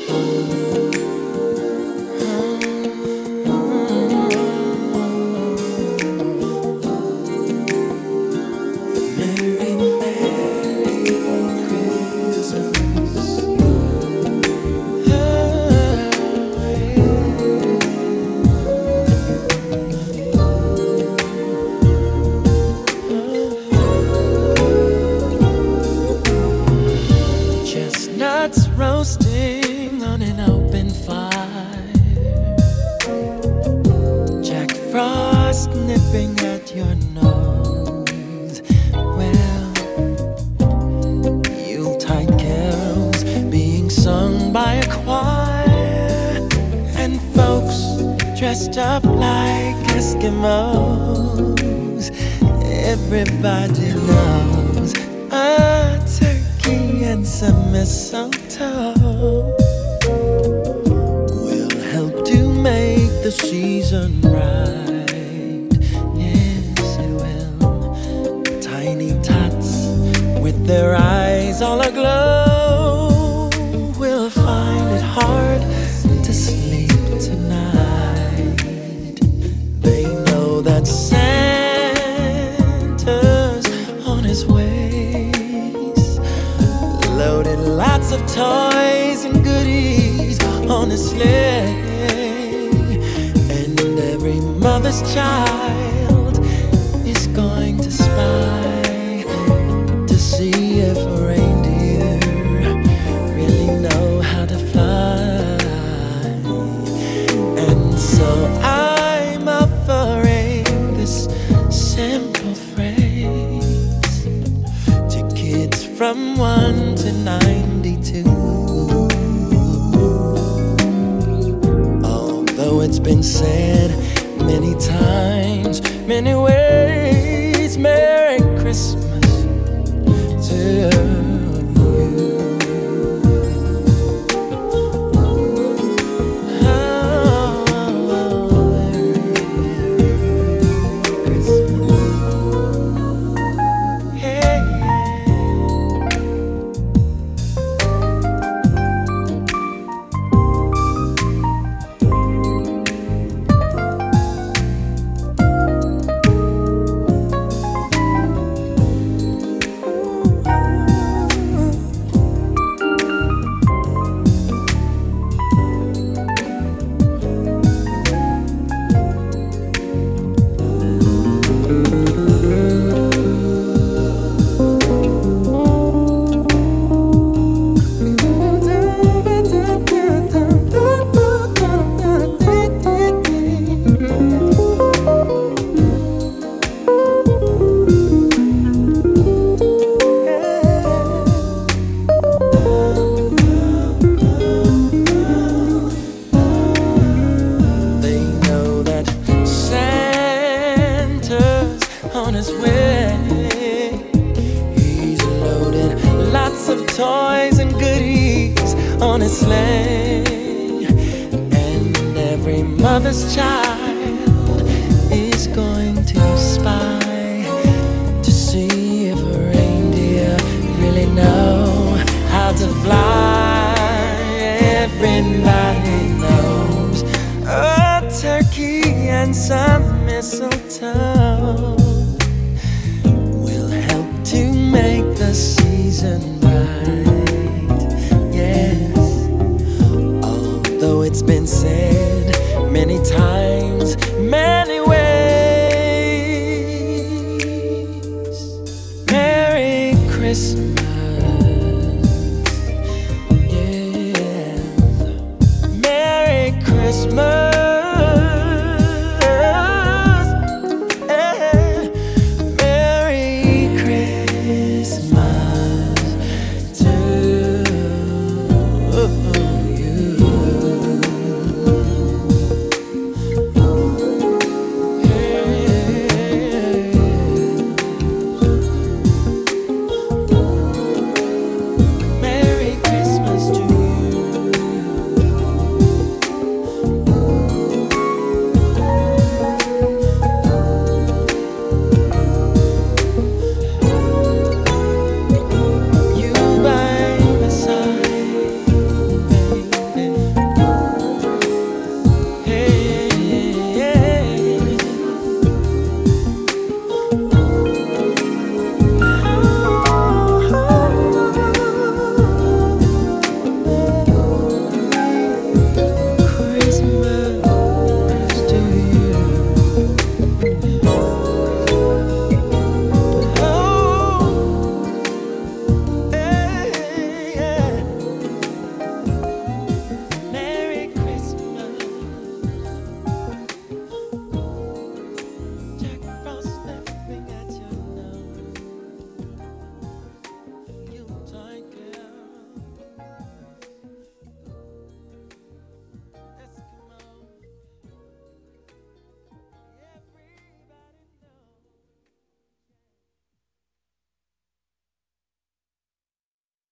Chestnuts roasting on an open fire, Jack Frost nipping at your nose. Well, Yuletide carols being sung by a choir, and folks dressed up like Eskimos. Everybody knows a turkey and some mistletoe will help to make the season right. Yes, it will. Tiny tots with their eyes all aglow will find it hard to sleep tonight. They know that Santa's on his ways, loaded lots of toys and goodies on his sleigh. And every mother's child is going to spy to see if reindeer really know how to fly. And so I'm offering this simple phrase to kids from 1 to 92. Although it's been said many times, many ways, Merry Christmas to you. On his way, he's loaded lots of toys and goodies on his sleigh. And every mother's child is going to spy to see if reindeer really know how to fly. Everybody knows a turkey and some mistletoe will help to make the season right. Yes, although it's been said many times, many ways, Merry Christmas